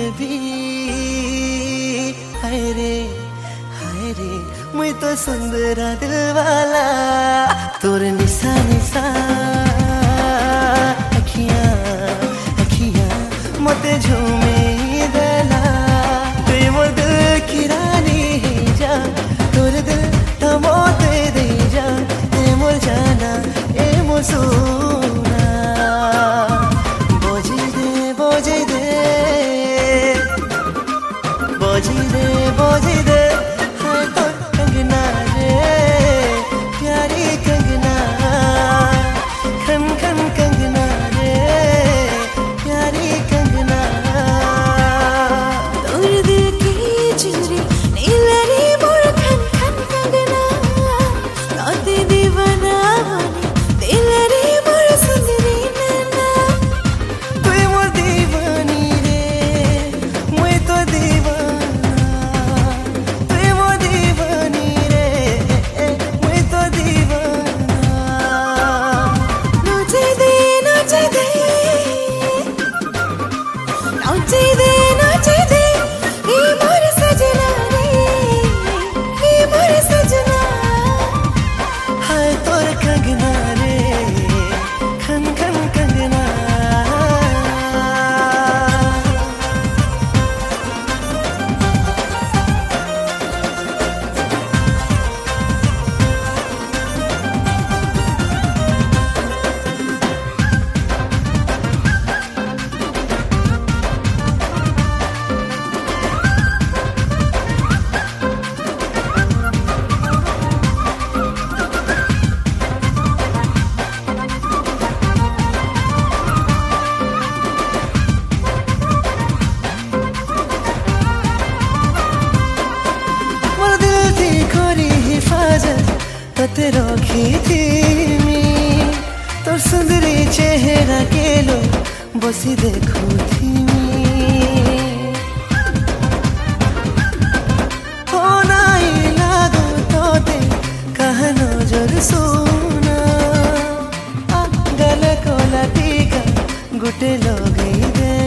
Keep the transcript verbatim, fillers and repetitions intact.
baby hi रे हाय रे मुई तो सुंदर दिल वाला तोर निशा निशा अखियां अखियां मते झूमे देला तू मोर दिल की रानी जा तोर दिल थमो दे दे जा ए मोर जाना ए मोर सोना बोझी दे बोझी दे बोझी दे बोझी दे हाय तो कंगना रे प्यारी कंगना खन खन कंगना रे प्यारी कंगना तोर दिल की चुरी नीलरी मोर खन खन कंगना तोते दीवाना बनी दिलरी मोर सुंदरी नैना तू मोर दीवानी रे मैं तो दीवाना तू मोर दीवानी रे मैं तो दीवाना नोचे दे नोचे दे नोचे दे नोचे दे हे मोर सजना रे हे मोर सजना हाय तोर कंगना रे खन खन कंगना तते रखी थी तोर सुंदरी चेहरा के लो बसी देखू थी हो नाई लागो तोते कहा नजर सोना गले को लटीका गुटे लो गई दे